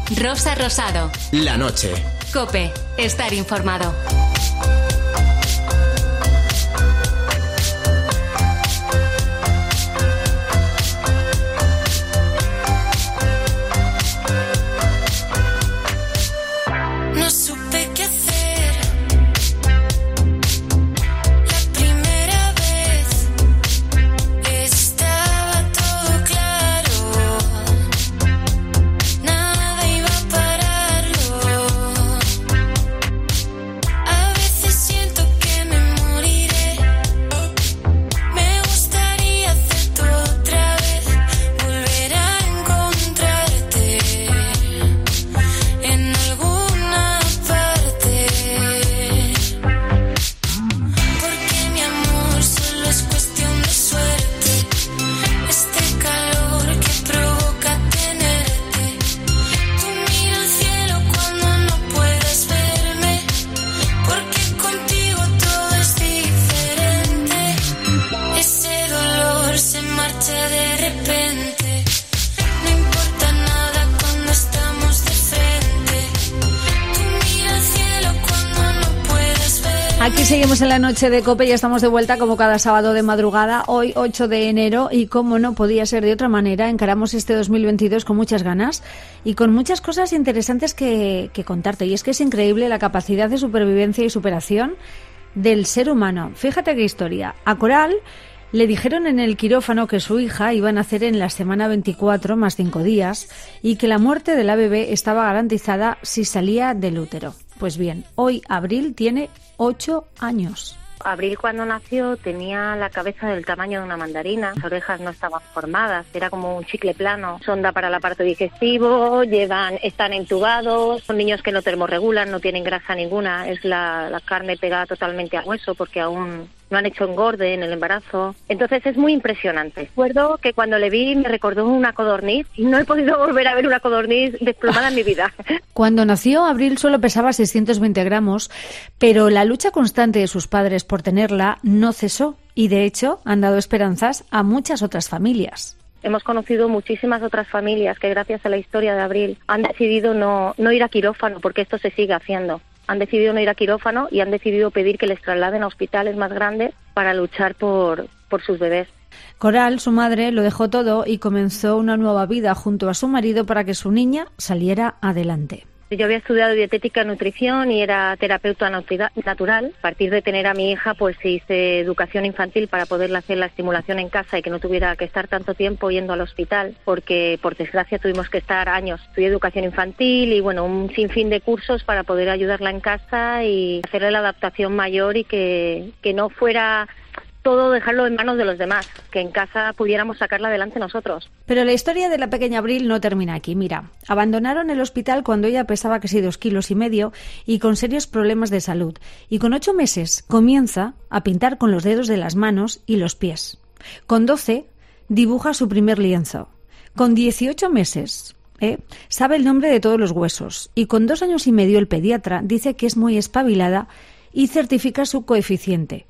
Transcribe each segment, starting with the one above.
Rosa Rosado. La noche. COPE. Estar informado. Aquí seguimos en la noche de COPE, ya estamos de vuelta como cada sábado de madrugada, hoy 8 de enero y como no podía ser de otra manera, encaramos este 2022 con muchas ganas y con muchas cosas interesantes que contarte. Y es que es increíble la capacidad de supervivencia y superación del ser humano. Fíjate qué historia. A Coral le dijeron en el quirófano que su hija iba a nacer en la semana 24 más 5 días y que la muerte de la bebé estaba garantizada si salía del útero. Pues bien, hoy Abril tiene 8 años. Abril, cuando nació, tenía la cabeza del tamaño de una mandarina, las orejas no estaban formadas, era como un chicle plano, sonda para el aparato digestivo, están entubados, son niños que no termorregulan, no tienen grasa ninguna, es la carne pegada totalmente al hueso porque aún no han hecho engorde en el embarazo. Entonces es muy impresionante. Recuerdo que cuando le vi me recordó una codorniz y no he podido volver a ver una codorniz desplomada en mi vida. Cuando nació, Abril solo pesaba 620 gramos, pero la lucha constante de sus padres por tenerla no cesó y, de hecho, han dado esperanzas a muchas otras familias. Hemos conocido muchísimas otras familias que, gracias a la historia de Abril, han decidido no ir a quirófano porque esto se sigue haciendo. Han decidido no ir a quirófano y han decidido pedir que les trasladen a hospitales más grandes para luchar por sus bebés. Coral, su madre, lo dejó todo y comenzó una nueva vida junto a su marido para que su niña saliera adelante. Yo había estudiado dietética y nutrición y era terapeuta natural. A partir de tener a mi hija, pues hice educación infantil para poderle hacer la estimulación en casa y que no tuviera que estar tanto tiempo yendo al hospital, porque por desgracia tuvimos que estar años. Estudié educación infantil y bueno, un sinfín de cursos para poder ayudarla en casa y hacerle la adaptación mayor y que no fuera todo dejarlo en manos de los demás, que en casa pudiéramos sacarla adelante nosotros. Pero la historia de la pequeña Abril no termina aquí. Mira, abandonaron el hospital cuando ella pesaba casi 2,5 kilos y con serios problemas de salud. Y con 8 meses comienza a pintar con los dedos de las manos y los pies. Con 12 dibuja su primer lienzo. Con 18 meses sabe el nombre de todos los huesos. Y con 2 años y medio el pediatra dice que es muy espabilada y certifica su coeficiente,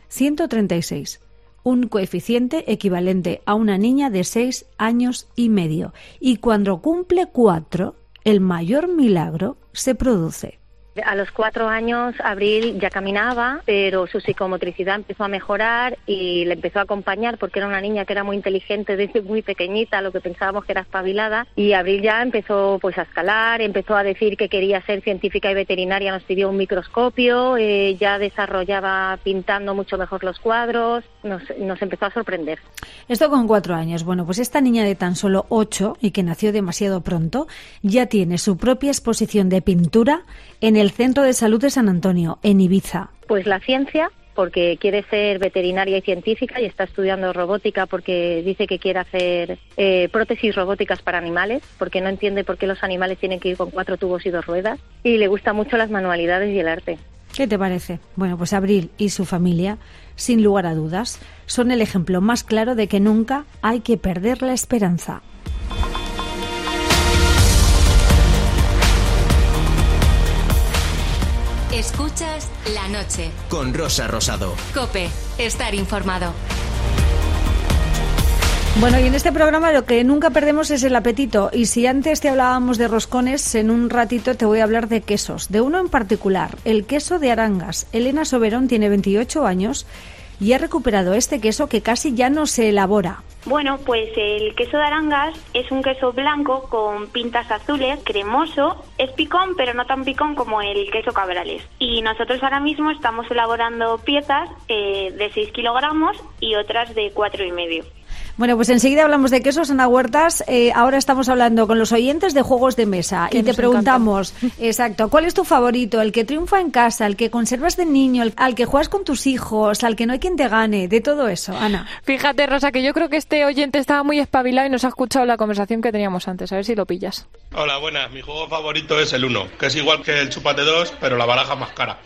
136, un coeficiente equivalente a una niña de 6 años y medio. Y cuando cumple 4, el mayor milagro se produce. A los 4 años, Abril ya caminaba, pero su psicomotricidad empezó a mejorar y le empezó a acompañar porque era una niña que era muy inteligente desde muy pequeñita, lo que pensábamos que era espabilada. Y Abril ya empezó pues a escalar, empezó a decir que quería ser científica y veterinaria, nos pidió un microscopio, ya desarrollaba pintando mucho mejor los cuadros, nos empezó a sorprender. Esto con 4 años. Bueno, pues esta niña de tan solo 8 y que nació demasiado pronto, ya tiene su propia exposición de pintura en el Centro de Salud de San Antonio, en Ibiza. Pues la ciencia, porque quiere ser veterinaria y científica y está estudiando robótica porque dice que quiere hacer prótesis robóticas para animales, porque no entiende por qué los animales tienen que ir con 4 tubos y 2 ruedas, y le gustan mucho las manualidades y el arte. ¿Qué te parece? Bueno, pues Abril y su familia, sin lugar a dudas, son el ejemplo más claro de que nunca hay que perder la esperanza. Escuchas La Noche con Rosa Rosado. COPE. Estar informado. Bueno, y en este programa lo que nunca perdemos es el apetito. Y si antes te hablábamos de roscones, en un ratito te voy a hablar de quesos. De uno en particular, el queso de Arangas. Elena Soberón tiene 28 años y ha recuperado este queso que casi ya no se elabora. Bueno, pues el queso de Arangas es un queso blanco con pintas azules, cremoso. Es picón, pero no tan picón como el queso Cabrales. Y nosotros ahora mismo estamos elaborando piezas de 6 kilogramos y otras de 4,5. Bueno, pues enseguida hablamos de quesos, Ana Huertas. Ahora estamos hablando con los oyentes de juegos de mesa y te preguntamos, exacto, ¿cuál es tu favorito? ¿El que triunfa en casa, el que conservas de niño, al que juegas con tus hijos, al que no hay quien te gane? De todo eso, Ana. Fíjate, Rosa, que yo creo que este oyente estaba muy espabilado y nos ha escuchado la conversación que teníamos antes. A ver si lo pillas. Hola, buenas. Mi juego favorito es el 1, que es igual que el Chúpate 2, pero la baraja más cara.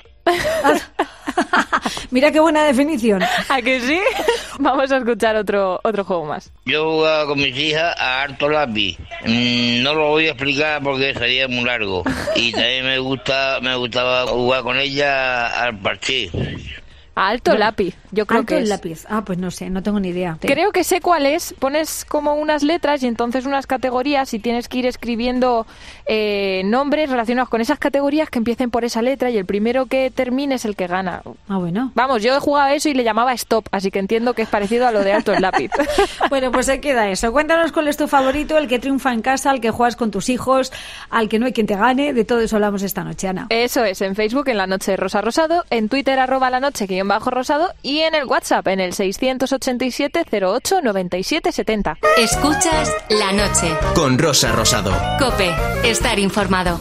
Mira qué buena definición. ¿A que sí? Vamos a escuchar otro juego más. Yo jugaba con mis hijas a harto lápiz. No lo voy a explicar porque sería muy largo. Y también me gustaba jugar con ella al parché. Alto lápiz, yo creo que es. Alto lápiz. Ah, pues no sé, no tengo ni idea. Creo que sé cuál es. Pones como unas letras y entonces unas categorías y tienes que ir escribiendo nombres relacionados con esas categorías que empiecen por esa letra y el primero que termine es el que gana. Ah, bueno. Vamos, yo he jugado a eso y le llamaba stop, así que entiendo que es parecido a lo de alto el lápiz. Bueno, pues se queda eso. Cuéntanos cuál es tu favorito, el que triunfa en casa, al que juegas con tus hijos, al que no hay quien te gane. De todo eso hablamos esta noche, Ana. Eso es, en Facebook, en La Noche de Rosa Rosado, en Twitter, @lanoche_rosado y en el WhatsApp, en el 687 08 97 70. Escuchas La Noche. Con Rosa Rosado. COPE. Estar informado.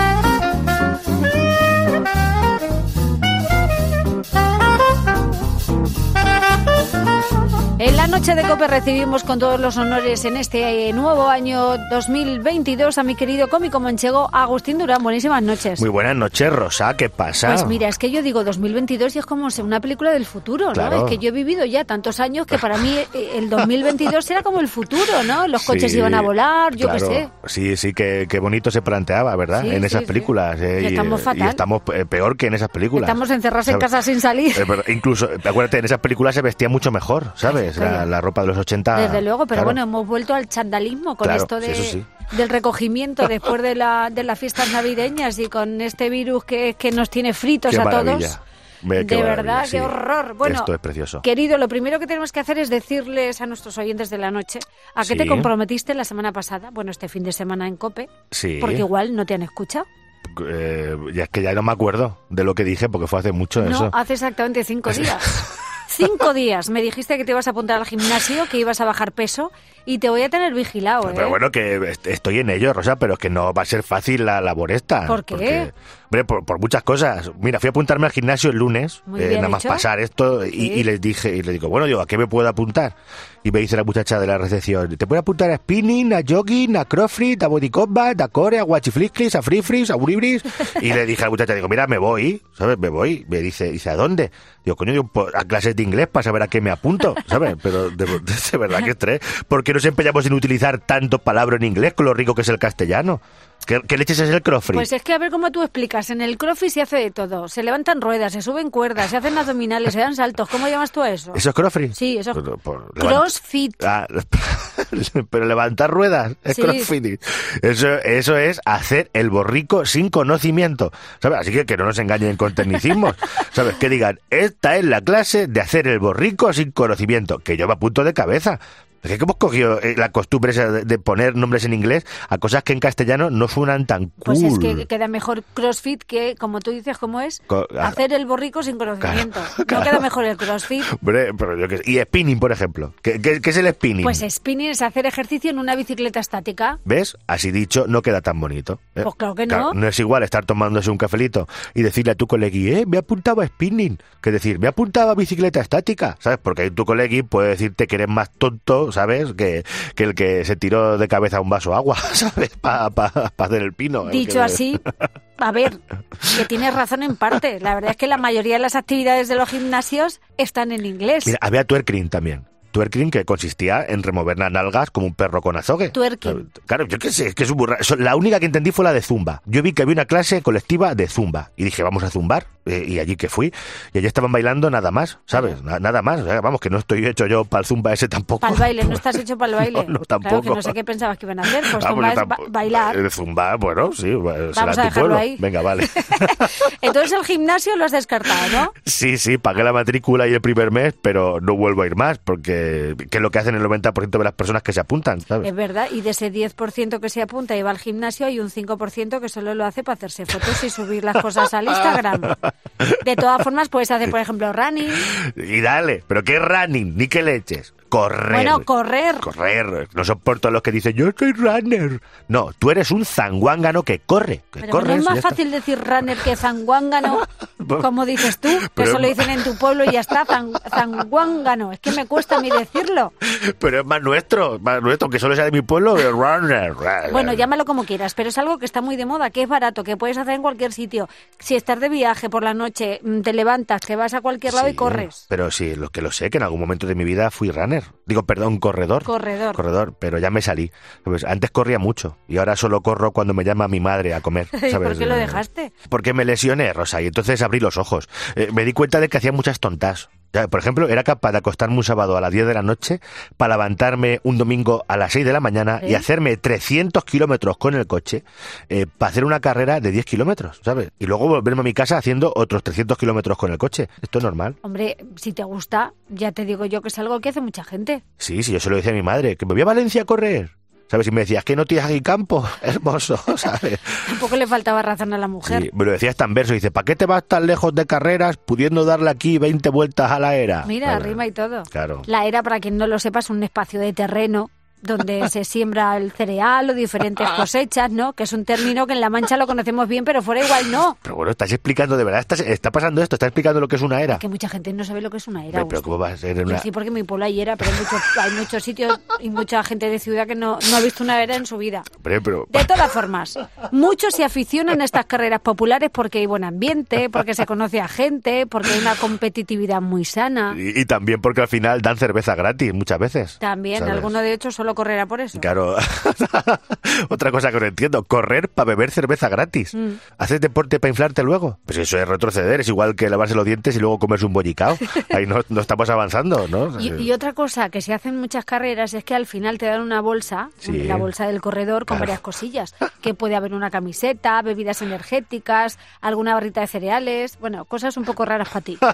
En la noche de COPE recibimos con todos los honores en este nuevo año 2022 a mi querido cómico manchego Agustín Durán. Buenísimas noches. Muy buenas noches, Rosa. ¿Qué pasa? Pues mira, es que yo digo 2022 y es como una película del futuro, claro. ¿no? Es que yo he vivido ya tantos años que para mí el 2022 era como el futuro, ¿no? Los coches iban a volar, yo qué sé. Sí, qué bonito se planteaba, ¿verdad? Sí, en esas películas. Y estamos fatal. Y estamos peor que en esas películas. Estamos encerrados en casa sin salir. Incluso, acuérdate, en esas películas se vestía mucho mejor, ¿sabes? La ropa de los 80. Desde luego, pero claro. Bueno, hemos vuelto al chandalismo con Claro, esto sí. del recogimiento después de las fiestas navideñas y con este virus que nos tiene fritos Qué a maravilla. todos. De verdad, sí. qué horror. Bueno, esto es precioso. Querido, lo primero que tenemos que hacer es decirles a nuestros oyentes de la noche a qué te comprometiste la semana pasada, bueno, este fin de semana en COPE, porque igual no te han escuchado. Ya es que ya no me acuerdo de lo que dije porque fue hace mucho eso. No, hace exactamente 5 días. 5 días. Me dijiste que te ibas a apuntar al gimnasio, que ibas a bajar peso y te voy a tener vigilado, ¿eh? Pero bueno, que estoy en ello, Rosa, pero es que no va a ser fácil la labor esta. ¿Por qué? Hombre, por muchas cosas. Mira, fui a apuntarme al gimnasio el lunes, nada más pasar esto, y les digo, bueno, ¿a qué me puedo apuntar? Y me dice la muchacha de la recepción, te puedes apuntar a spinning, a jogging, a crossfit, a body combat, a core, a guachiflisclis, a freefris, a uribris. Y le dije a la muchacha, mira, me voy, ¿sabes? Me voy. Me dice, ¿a dónde? Digo, coño, a clases de inglés para saber a qué me apunto, ¿sabes? Pero de verdad que estrés. ¿Por qué nos empeñamos en utilizar tanto palabra en inglés con lo rico que es el castellano? ¿Qué leches es el crossfit? Pues es que a ver cómo tú explicas. En el crossfit se hace de todo. Se levantan ruedas, se suben cuerdas, se hacen abdominales, se dan saltos. ¿Cómo llamas tú a eso? ¿Eso es crossfit? Sí, eso es crossfit. Pero levantar ruedas es crossfit. Eso es hacer el borrico sin conocimiento, ¿sabes? Así que no nos engañen con tecnicismos, ¿sabes? Que digan, esta es la clase de hacer el borrico sin conocimiento, que yo me apunto de cabeza. Es que hemos cogido la costumbre esa de poner nombres en inglés a cosas que en castellano no suenan tan cool. Pues es que queda mejor crossfit que, como tú dices, ¿cómo es? Hacer el borrico sin conocimiento. Claro. No queda mejor el crossfit. Hombre, y spinning, por ejemplo. ¿Qué es el spinning? Pues spinning es hacer ejercicio en una bicicleta estática. ¿Ves? Así dicho, no queda tan bonito. Pues claro que no. No es igual estar tomándose un cafelito y decirle a tu colegui, me he apuntado a spinning, que decir, me he apuntado a bicicleta estática, ¿sabes? Porque ahí tu colegui puede decirte que eres más tonto, ¿sabes? Que el que se tiró de cabeza a un vaso de agua, ¿sabes? Para hacer el pino. Dicho así, a ver, que tienes razón en parte. La verdad es que la mayoría de las actividades de los gimnasios están en inglés. Mira, había twerking también. Twerking, que consistía en remover las nalgas como un perro con azogue. Twerking. Claro, yo qué sé, es que es un burra. La única que entendí fue la de zumba. Yo vi que había una clase colectiva de zumba y dije, vamos a zumbar. y allí que fui. Y allí estaban bailando nada más, ¿sabes? Nada más. Vamos, que no estoy hecho yo para el zumba ese tampoco. Para el baile, no estás hecho para el baile. No, tampoco. Claro, que no sé qué pensabas que iban a hacer. Pues zumba es bailar. Zumba, bueno, sí, será Vamos a tu pueblo. ahí. Venga, vale. Entonces el gimnasio lo has descartado, ¿no? Sí, pagué la matrícula y el primer mes, pero no vuelvo a ir más, porque que es lo que hacen el 90% de las personas que se apuntan, ¿sabes? Es verdad, y de ese 10% que se apunta y va al gimnasio, hay un 5% que solo lo hace para hacerse fotos y subir las cosas al Instagram. De todas formas, puedes hacer, por ejemplo, running. Y dale, pero ¿qué running? Ni qué leches. Correr. Bueno, correr. No soporto a los que dicen, yo soy runner. No, tú eres un zanguángano que corre. Pero no es más fácil decir runner que zanguángano, como dices tú, que eso lo dicen en tu pueblo y ya está, zanguángano. Es que me cuesta a mí decirlo. Pero es más nuestro, que solo sea de mi pueblo, runner. Bueno, llámalo como quieras, pero es algo que está muy de moda, que es barato, que puedes hacer en cualquier sitio. Si estás de viaje por la noche, te levantas, te vas a cualquier lado y corres. Pero sí, lo sé, que en algún momento de mi vida fui runner. Digo, perdón, corredor, pero ya me salí. ¿Sabes? Antes corría mucho y ahora solo corro cuando me llama mi madre a comer. ¿Sabes? ¿Y por qué lo dejaste? Porque me lesioné, Rosa, y entonces abrí los ojos. Me di cuenta de que hacía muchas tontas. Ya, por ejemplo, era capaz de acostarme un sábado a las 10 de la noche para levantarme un domingo a las 6 de la mañana y hacerme 300 kilómetros con el coche para hacer una carrera de 10 kilómetros, ¿sabes? Y luego volverme a mi casa haciendo otros 300 kilómetros con el coche. Esto es normal. Hombre, si te gusta, ya te digo yo que es algo que hace mucha gente. Sí, yo se lo decía a mi madre, que me voy a Valencia a correr. ¿Sabes? Y me decías, que no tienes aquí campo, hermoso, ¿sabes? Tampoco le faltaba razón a la mujer. Sí, me lo decías tan verso, dice, ¿para qué te vas tan lejos de carreras pudiendo darle aquí 20 vueltas a la era? Mira, bueno, rima y todo. Claro. La era, para quien no lo sepa, es un espacio de terreno donde se siembra el cereal o diferentes cosechas, ¿no? Que es un término que en La Mancha lo conocemos bien, pero fuera igual no. Pero bueno, estás explicando, de verdad, está pasando esto, estás explicando lo que es una era. Que mucha gente no sabe lo que es una era. Pero ¿cómo va a ser una...? Yo sí, porque en mi pueblo hay era, pero hay muchos sitios y mucha gente de ciudad que no ha visto una era en su vida. Pero... De todas formas, muchos se aficionan a estas carreras populares porque hay buen ambiente, porque se conoce a gente, porque hay una competitividad muy sana. Y también porque al final dan cerveza gratis muchas veces. También, ¿sabes? Alguno de hecho solo correrá por eso. Claro. Otra cosa que no entiendo, correr para beber cerveza gratis. ¿Haces deporte para inflarte luego? Pues eso es retroceder, es igual que lavarse los dientes y luego comerse un bollicao. Ahí no estamos avanzando, ¿no? Y otra cosa que se hace en muchas carreras es que al final te dan una bolsa, la bolsa del corredor, con varias cosillas. Que puede haber una camiseta, bebidas energéticas, alguna barrita de cereales, bueno, cosas un poco raras para ti.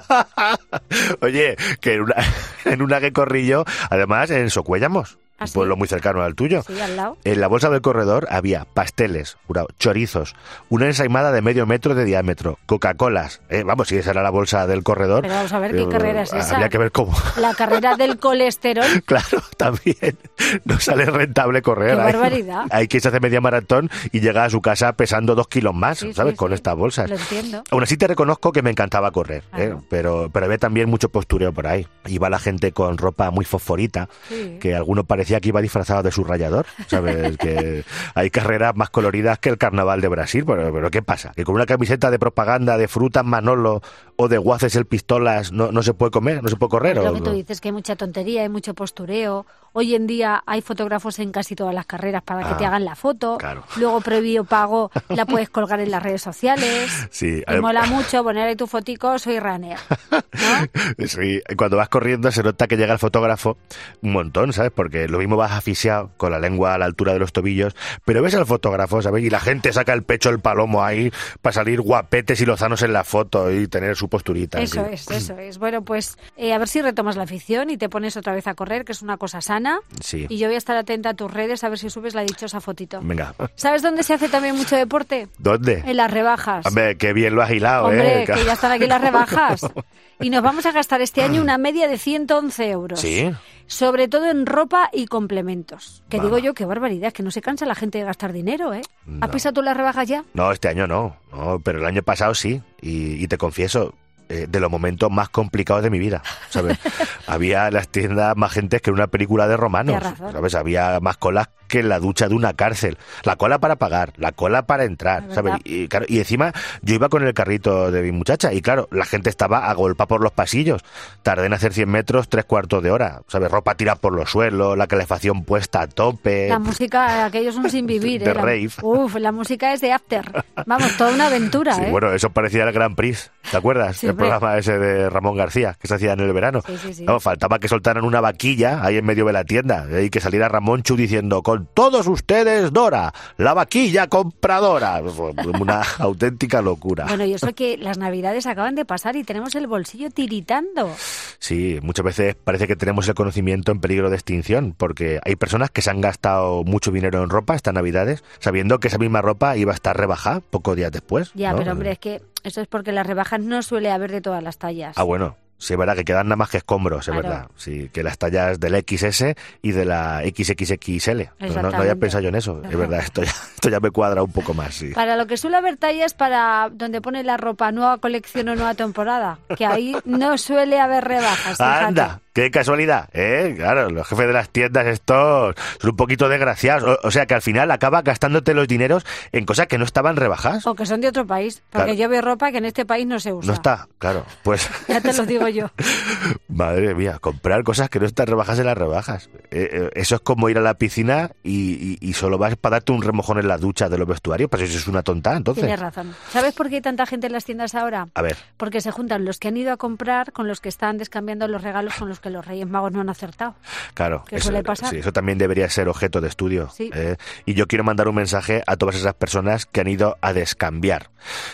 Oye, que en una que corrí yo, además en Socuéllamos. ¿Ah, un pueblo sí? muy cercano al tuyo. Sí, al lado. En la bolsa del corredor había pasteles, chorizos, una ensaimada de medio metro de diámetro, Coca-Colas. Vamos, si esa era la bolsa del corredor. Pero vamos a ver qué carrera es esa. Habría que ver cómo. La carrera del colesterol. Claro, también. No sale rentable correr. ¡Qué barbaridad! Hay quien se hace media maratón y llega a su casa pesando 2 kilos más, sí, ¿sabes? Sí, con sí. estas bolsas. Lo entiendo. Aún así te reconozco que me encantaba correr, Claro. pero había también mucho postureo por ahí. Iba la gente con ropa muy fosforita, que alguno parecía que iba disfrazado de subrayador, ¿sabes? Que hay carreras más coloridas que el carnaval de Brasil, pero ¿qué pasa? ¿Que con una camiseta de propaganda de frutas Manolo o de Guaces el Pistolas no se puede comer, no se puede correr? Lo que tú dices, que hay mucha tontería, hay mucho postureo. Hoy en día hay fotógrafos en casi todas las carreras para que te hagan la foto. Claro. Luego, previo pago, la puedes colgar en las redes sociales. Sí. Me mola mucho poner ahí tu fotico, soy runner, ¿no? Sí, cuando vas corriendo se nota que llega el fotógrafo un montón, ¿sabes? Porque lo mismo vas asfixiado, con la lengua a la altura de los tobillos, pero ves al fotógrafo, ¿sabes? Y la gente saca el pecho el palomo ahí para salir guapetes y lozanos en la foto y tener su posturita. Eso es. Bueno, pues a ver si retomas la afición y te pones otra vez a correr, que es una cosa sana. Sí. Y yo voy a estar atenta a tus redes a ver si subes la dichosa fotito. Venga. ¿Sabes dónde se hace también mucho deporte? ¿Dónde? En las rebajas. Hombre, qué bien lo has hilado, Hombre, que ya están aquí las rebajas. Y nos vamos a gastar este año una media de 111 euros. Sí. Sobre todo en ropa y complementos. Que Vamos. digo yo, qué barbaridad, que no se cansa la gente de gastar dinero, ¿eh? No. ¿Has pisado tú las rebajas ya? No, este año no, pero el año pasado sí. Y te confieso, de los momentos más complicados de mi vida, ¿sabes? Había en las tiendas más gente que en una película de romanos, Tienes razón. ¿sabes? Había más colas que en la ducha de una cárcel. La cola para pagar, la cola para entrar, ¿sabes? Y, claro, y encima yo iba con el carrito de mi muchacha y claro, la gente estaba agolpada por los pasillos. Tardé en hacer 100 metros 3/4 de hora, ¿sabes? Ropa tirada por los suelos, la calefacción puesta a tope. La música, aquello es un sin vivir, de rave. La música es de After. Vamos, toda una aventura, sí, bueno, eso parecía el Grand Prix, ¿te acuerdas? Sí, el programa ese de Ramón García, que se hacía en el verano. Sí. No, faltaba que soltaran una vaquilla ahí en medio de la tienda y que saliera Ramonchu diciendo: con todos ustedes, Dora, la vaquilla compradora. Una auténtica locura. Bueno, y eso que las Navidades acaban de pasar y tenemos el bolsillo tiritando. Sí, muchas veces parece que tenemos el conocimiento en peligro de extinción, porque hay personas que se han gastado mucho dinero en ropa estas Navidades, sabiendo que esa misma ropa iba a estar rebajada pocos días después. Ya, ¿no? pero hombre, es que eso es porque las rebajas no suele haber de todas las tallas. Ah, bueno. Sí, es verdad que quedan nada más que escombros, es claro. verdad. Sí, que las tallas del XS y de la XXXL. No había pensado yo en eso. Es verdad, esto ya me cuadra un poco más, sí. Para lo que suele haber tallas para donde pone la ropa nueva colección o nueva temporada, que ahí no suele haber rebajas. Fíjate. ¡Anda! ¡Qué casualidad! Claro, los jefes de las tiendas estos son un poquito desgraciados. O sea que al final acabas gastándote los dineros en cosas que no estaban rebajadas. O que son de otro país. Porque claro. Yo veo ropa que en este país no se usa. No está, claro. Pues ya te lo digo yo. Madre mía, comprar cosas que no están rebajas en las rebajas. Eso es como ir a la piscina y solo vas para darte un remojón en la ducha de los vestuarios. Pues eso es una tonta, entonces. Tienes razón. ¿Sabes por qué hay tanta gente en las tiendas ahora? A ver. Porque se juntan los que han ido a comprar con los que están descambiando los regalos con los que los Reyes Magos no han acertado. Claro. ¿Qué suele pasar? Sí, eso también debería ser objeto de estudio. Sí. Y yo quiero mandar un mensaje a todas esas personas que han ido a descambiar.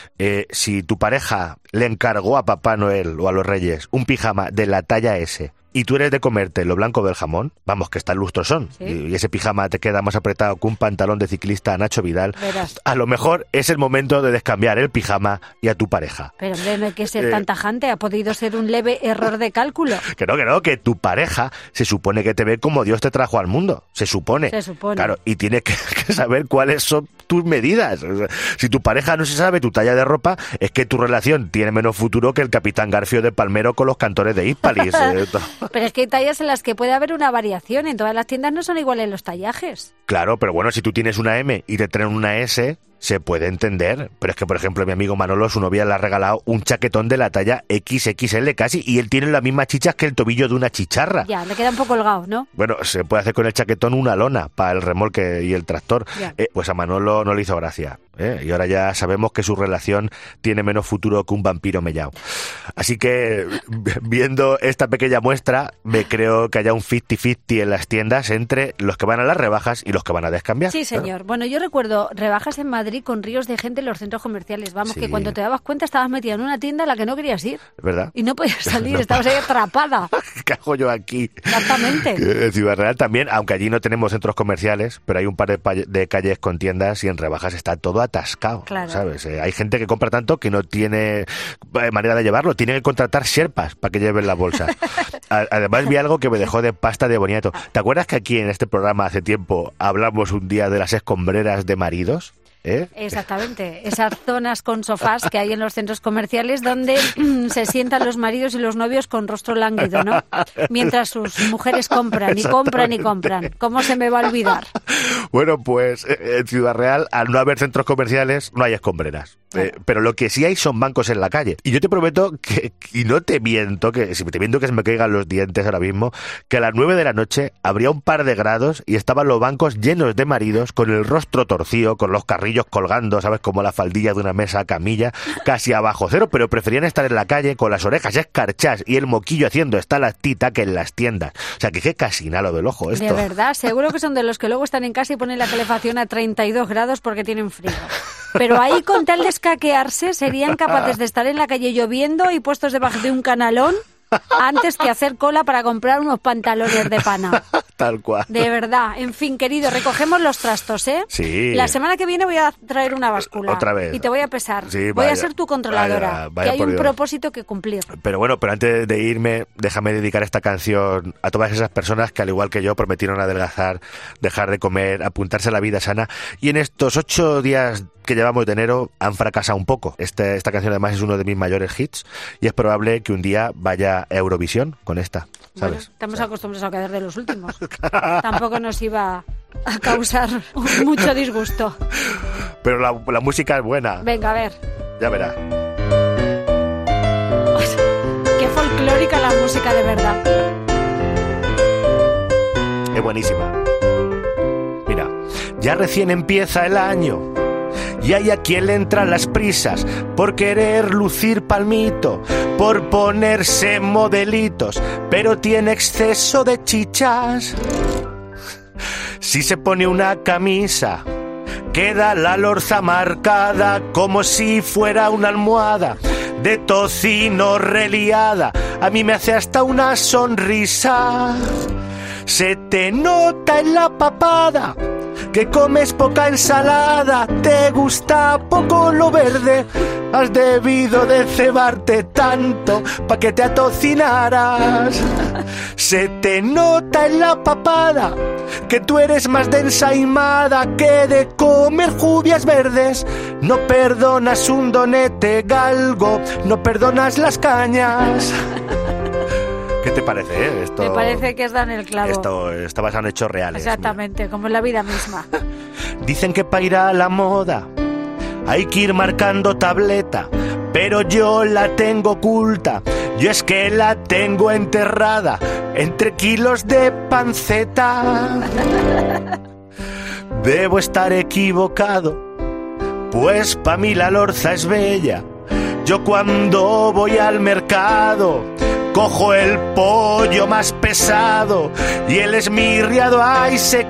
Si tu pareja le encargó a Papá Noel o a los Reyes un pijama de la talla S y tú eres de comerte lo blanco del jamón, vamos, que está lustrosón, ¿sí? Y ese pijama te queda más apretado que un pantalón de ciclista Nacho Vidal, verás. A lo mejor es el momento de descambiar el pijama y a tu pareja. Pero hombre, no hay que ser tan tajante, ha podido ser un leve error de cálculo. Que no, que tu pareja se supone que te ve como Dios te trajo al mundo, se supone. Claro, y tienes que saber cuáles son tus medidas. O sea, si tu pareja no se sabe tu talla de ropa, es que tu relación tiene menos futuro que el Capitán Garfio de Palmero con los cantores de Hispalis. Pero es que hay tallas en las que puede haber una variación. En todas las tiendas no son iguales los tallajes. Claro, pero bueno, si tú tienes una M y te traen una S, se puede entender. Pero es que, por ejemplo, mi amigo Manolo, su novia le ha regalado un chaquetón de la talla XXL casi, y él tiene las mismas chichas que el tobillo de una chicharra. Ya, le queda un poco holgado, ¿no? Bueno, se puede hacer con el chaquetón una lona para el remolque y el tractor. Pues a Manolo no le hizo gracia. Y ahora ya sabemos que su relación tiene menos futuro que un vampiro mellao. Así que, viendo esta pequeña muestra, me creo que haya un 50-50 en las tiendas entre los que van a las rebajas y los que van a descambiar. Sí, señor. Bueno, yo recuerdo rebajas en Madrid con ríos de gente en los centros comerciales. Vamos, sí. Que cuando te dabas cuenta estabas metida en una tienda a la que no querías ir. ¿Verdad? Y no podías salir, estabas ahí atrapada. ¿Qué hago yo aquí? Exactamente. En Ciudad Real también, aunque allí no tenemos centros comerciales, pero hay un par de calles con tiendas y en rebajas está todo atascado, claro. ¿Sabes? Hay gente que compra tanto que no tiene manera de llevarlo, tiene que contratar sherpas para que lleven la bolsa. Además vi algo que me dejó de pasta de boniato. ¿Te acuerdas que aquí en este programa hace tiempo hablamos un día de las escombreras de maridos? Exactamente, esas zonas con sofás que hay en los centros comerciales donde se sientan los maridos y los novios con rostro lánguido, ¿no? Mientras sus mujeres compran y compran y compran. ¿Cómo se me va a olvidar? Bueno, pues en Ciudad Real, al no haber centros comerciales, no hay escombreras. Pero lo que sí hay son bancos en la calle. Y yo te prometo que, y no te miento, que si te miento que se me caigan los dientes ahora mismo, que a las 9 de la noche habría un par de grados y estaban los bancos llenos de maridos con el rostro torcido, con los carrillos colgando, ¿sabes? Como la faldilla de una mesa camilla, casi abajo cero, pero preferían estar en la calle con las orejas escarchadas y el moquillo haciendo estalatita que en las tiendas. O sea, que casi nada lo del ojo esto. De verdad, seguro que son de los que luego están en casa y ponen la calefacción a 32 grados porque tienen frío. Pero ahí, con tal de escaquearse, serían capaces de estar en la calle lloviendo y puestos debajo de un canalón antes que hacer cola para comprar unos pantalones de pana. Tal cual. De verdad. En fin, querido, recogemos los trastos, ¿eh? Sí. La semana que viene voy a traer una báscula. Otra vez. Y te voy a pesar. Sí, voy a ser tu controladora. Vaya que hay un propósito que cumplir. Pero bueno, pero antes de irme, déjame dedicar esta canción a todas esas personas que, al igual que yo, prometieron adelgazar, dejar de comer, apuntarse a la vida sana. Y en estos 8 días que llevamos de enero han fracasado un poco. Esta canción además es uno de mis mayores hits y es probable que un día vaya a Eurovisión con esta, ¿sabes? Bueno, estamos acostumbrados a quedar de los últimos. Tampoco nos iba a causar mucho disgusto. Pero la música es buena. Venga, a ver. Ya verás. Qué folclórica la música, de verdad. Es buenísima. Mira, ya recién empieza el año y hay a quien le entran las prisas por querer lucir palmito, por ponerse modelitos, pero tiene exceso de chichas. Si se pone una camisa, queda la lorza marcada como si fuera una almohada de tocino reliada. A mí me hace hasta una sonrisa. Se te nota en la papada que comes poca ensalada, te gusta poco lo verde, has debido de cebarte tanto pa' que te atocinaras. Se te nota en la papada que tú eres más de ensaimada que de comer judías verdes. No perdonas un donete galgo, no perdonas las cañas. ¿Qué te parece, Esto, me parece que has dado en el clavo. Esto está basado en hechos reales. Exactamente, como en la vida misma. Dicen que para ir a la moda hay que ir marcando tableta, pero yo la tengo oculta. Yo es que la tengo enterrada entre kilos de panceta. Debo estar equivocado, pues pa' mí la lorza es bella. Yo cuando voy al mercado cojo el pollo más pesado y el esmirriado ahí se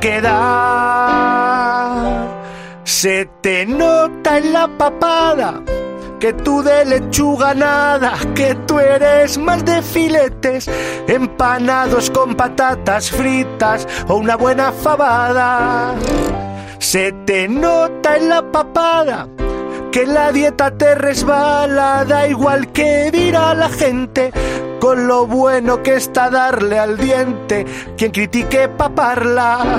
queda. Se te nota en la papada que tú de lechuga nada, que tú eres más de filetes, empanados con patatas fritas o una buena fabada. Se te nota en la papada que la dieta te resbala, da igual que dirá la gente, con lo bueno que está darle al diente, quien critique paparla.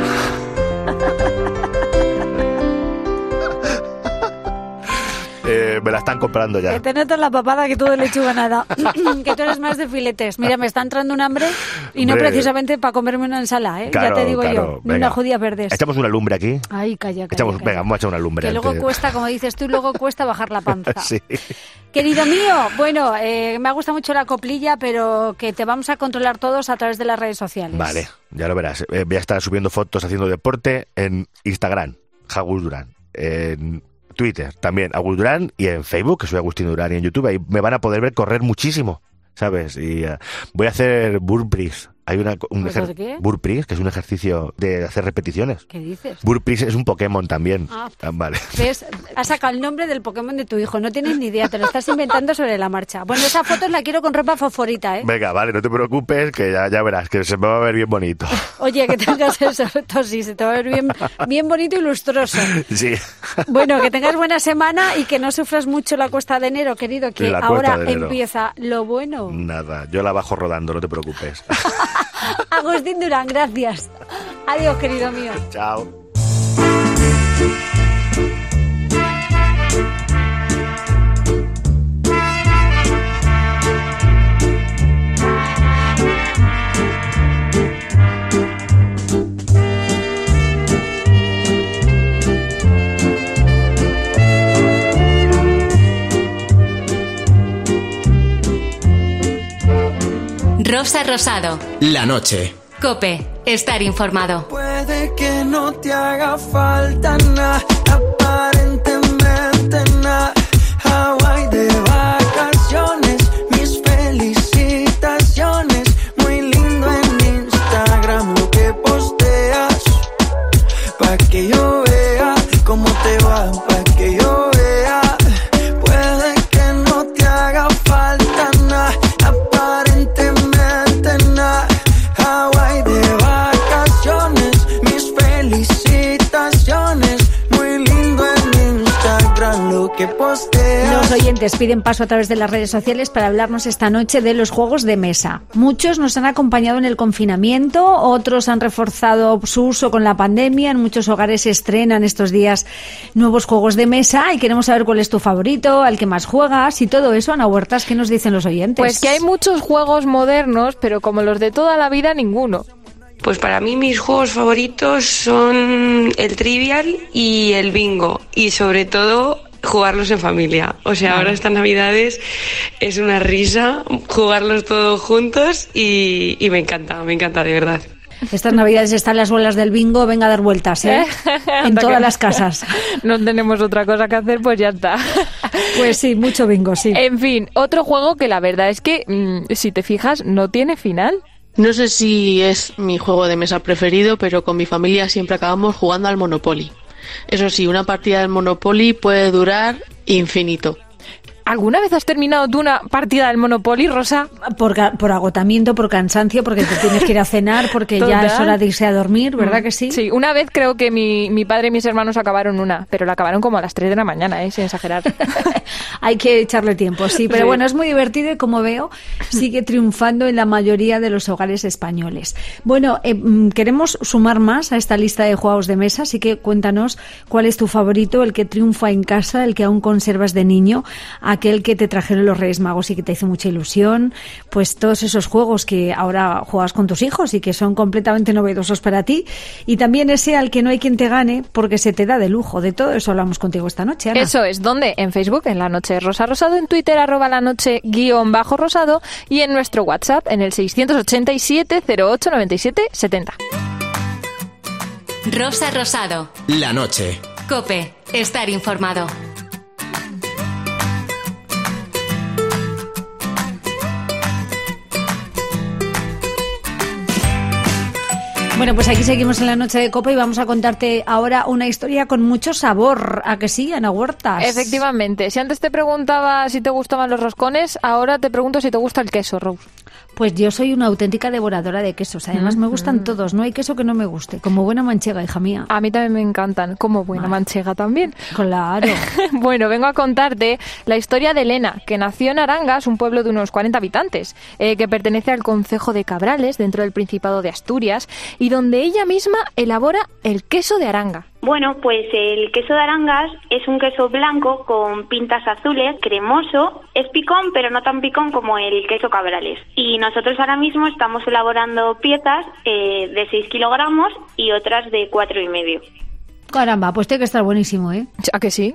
Me la están comprando ya. Que te notas la papada que tú de lechuga nada. Que tú eres más de filetes. Mira, me está entrando un hambre y no precisamente para comerme una ensalada, ¿eh? Claro, ya te digo claro, yo. Ni una judía verdes. Echamos una lumbre aquí. Ay, calla. Venga, vamos a echar una lumbre. Que luego cuesta, como dices tú, luego cuesta bajar la panza. Sí. Querido mío, bueno, me ha gustado mucho la coplilla, pero que te vamos a controlar todos a través de las redes sociales. Vale, ya lo verás. Voy a estar subiendo fotos haciendo deporte en Instagram, Agus Durán. En Twitter también, Agus Durán, y en Facebook, que soy Agustín Durán, y en YouTube, ahí me van a poder ver correr muchísimo, ¿sabes? Y voy a hacer burpees. Hay ¿Qué? Burpees, que es un ejercicio de hacer repeticiones. ¿Qué dices? Burpees es un Pokémon también. Vale. ¿Ves? Has sacado el nombre del Pokémon de tu hijo, no tienes ni idea, te lo estás inventando sobre la marcha. Bueno, esa foto la quiero con ropa fosforita, ¿eh? Venga, vale, no te preocupes, que ya verás, que se me va a ver bien bonito. Oye, que tengas eso, sí, se te va a ver bien bonito y lustroso. Sí. Bueno, que tengas buena semana y que no sufras mucho la cuesta de enero, querido, que ahora empieza lo bueno. Nada, yo la bajo rodando, no te preocupes. Agustín Durán, gracias. Adiós, querido mío. Chao. Rosa Rosado. La noche. COPE. Estar informado. Puede que no te haga falta nada, aparentemente nada. Hawái de vacaciones, mis felicitaciones. Muy lindo en Instagram lo que posteas, pa' que yo vea cómo te va, pa' que yo vea. Puede que no te haga falta nada, aparentemente nada. Hawái de vacaciones, mis felicitaciones. Muy lindo en Instagram lo lo que posteas. Los oyentes piden paso a través de las redes sociales para hablarnos esta noche de los juegos de mesa. Muchos nos han acompañado en el confinamiento, otros han reforzado su uso con la pandemia. En muchos hogares se estrenan estos días nuevos juegos de mesa y queremos saber cuál es tu favorito, al que más juegas y todo eso. Ana Huertas, ¿qué nos dicen los oyentes? Pues que hay muchos juegos modernos, pero como los de toda la vida, ninguno. Pues para mí mis juegos favoritos son el Trivial y el Bingo, y sobre todo jugarlos en familia. O sea, ahora estas Navidades es una risa jugarlos todos juntos y me encanta de verdad. Estas Navidades están las bolas del bingo, venga a dar vueltas, ¿eh? En todas las casas. No tenemos otra cosa que hacer, pues ya está. Pues sí, mucho bingo, sí. En fin, otro juego que la verdad es que, si te fijas, no tiene final. No sé si es mi juego de mesa preferido, pero con mi familia siempre acabamos jugando al Monopoly. Eso sí, una partida del Monopoly puede durar infinito. ¿Alguna vez has terminado tú una partida del Monopoly, Rosa? Por agotamiento, por cansancio, porque te tienes que ir a cenar, porque ya es hora de irse a dormir, ¿verdad que sí? Sí, una vez creo que mi padre y mis hermanos acabaron una, pero la acabaron como a las 3 de la mañana, sin exagerar. Hay que echarle tiempo, sí, pero bueno, es muy divertido y como veo, sigue triunfando en la mayoría de los hogares españoles. Bueno, queremos sumar más a esta lista de juegos de mesa, así que cuéntanos cuál es tu favorito, el que triunfa en casa, el que aún conservas de niño, aquel que te trajeron los Reyes Magos y que te hizo mucha ilusión, pues todos esos juegos que ahora juegas con tus hijos y que son completamente novedosos para ti, y también ese al que no hay quien te gane porque se te da de lujo. De todo eso hablamos contigo esta noche, Ana. Eso es, ¿dónde? En Facebook, en La Noche Rosa Rosado, en Twitter, @lanoche_rosado, y en nuestro WhatsApp, en el 687 08 97 70. Rosa Rosado. La noche. COPE. Estar informado. Bueno, pues aquí seguimos en la noche de Copa y vamos a contarte ahora una historia con mucho sabor. ¿A que sí, Ana Huertas? Efectivamente. Si antes te preguntaba si te gustaban los roscones, ahora te pregunto si te gusta el queso, Rose. Pues yo soy una auténtica devoradora de quesos. Además, me gustan todos. No hay queso que no me guste. Como buena manchega, hija mía. A mí también me encantan. Como buena manchega también. Claro. Bueno, vengo a contarte la historia de Elena, que nació en Arangas, un pueblo de unos 40 habitantes, que pertenece al concejo de Cabrales, dentro del Principado de Asturias, y donde ella misma elabora el queso de Aranga. Bueno, pues el queso de Arangas es un queso blanco con pintas azules, cremoso, es picón, pero no tan picón como el queso Cabrales. Y nosotros ahora mismo estamos elaborando piezas de 6 kilogramos y otras de 4,5. Caramba, pues tiene que estar buenísimo, ¿eh? ¿A que sí?